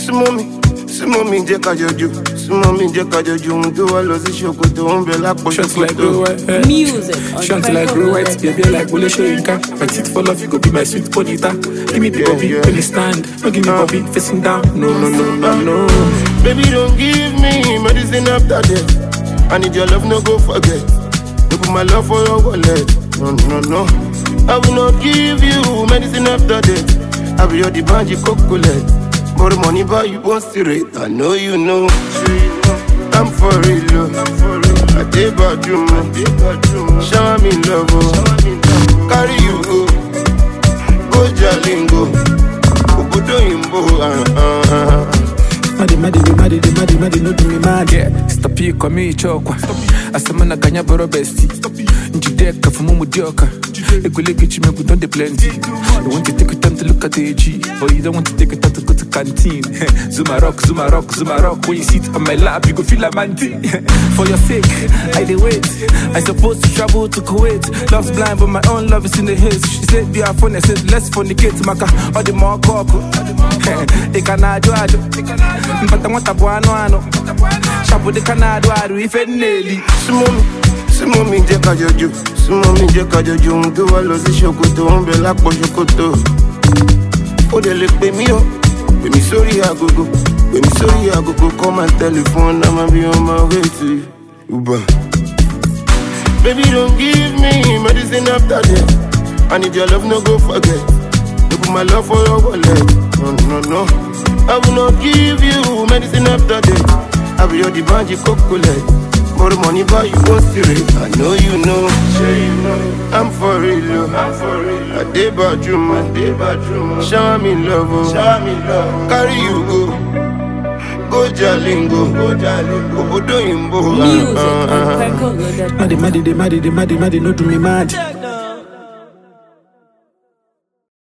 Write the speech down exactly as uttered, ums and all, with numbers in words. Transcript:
Sumomi, sumomi, jẹ́ ká jọjú. Sumomi, jẹ́ ká jọjú. Ohun tó wá lọ sí ṣòkòtò, ó ń bẹ lápò Shots like blue white, eh. Music. Shots like blue white, baby like Wole Soyinka. My teeth for love, you go be my sweet bonita. Give me the Yeah, bobby, yeah. when you stand. Don't give me Uh. bobby, facing down. No, no, no, no, no. Baby, don't give me medicine after death. I need your love, no go forget. You put my love for your wallet. No, no, no. I will not give you medicine after death. I will your demand, you cocolet. More money, but you won't see it. I know you know. I'm for real, love. I did about you, man. Shower me love, oh. Carry you go. Go Jalingo. Obodo Imbo, uh, uh, uh. Madi, madi, di, madi, di, madi, madi, no do me mad. Yeah, stop you, come here, chokwa. Asamana kanya boro besti. Njideka for mumu dioka. Egule gichi me don't de plenty. You want to take your time to look at the A G, but you don't want to take your time to go to canteen. Zuma rock, Zuma rock, Zuma rock. When you sit on my lap, you go feel like man thing. For your sake, I dey wait. I supposed to travel to Kuwait. Love's blind, but my own love is in the haze. She said be a phone, I said let's fornicate. Maka, all the more coco. Ikana do ado. But I want a buano ano. Shabu de Canado, I do if it nearly. Sumomi, sumomi, jẹ́ ká jọjú. Sumomi, jẹ́ ká jọjú. Ohun tó wá lọ sí ṣòkòtò, ó ń bẹ lápò ṣòkòtò. Ó dẹ̀ lè pè mí o, pè mí sórí agogo. Pè mí sórí agogo, call my telephone, I'ma be on my way to you. Uber. Baby, don't give me medicine after death. I need your love, no go forget. You put my love for your wallet. No, no, no. I will not give you medicine after death. I will your demand, you cocolet. More money, but you won't see it. I know you know. Sure you know. I'm for real, I'm for real. I did about you, man. Shower me love, oh. Shower me love. Carry you go. Go Jalingo. Go Jalingo. Obodo Imbo. Music. Uh, uh, uh. Madi, madi, di, madi, di, madi, madi, no do me mad.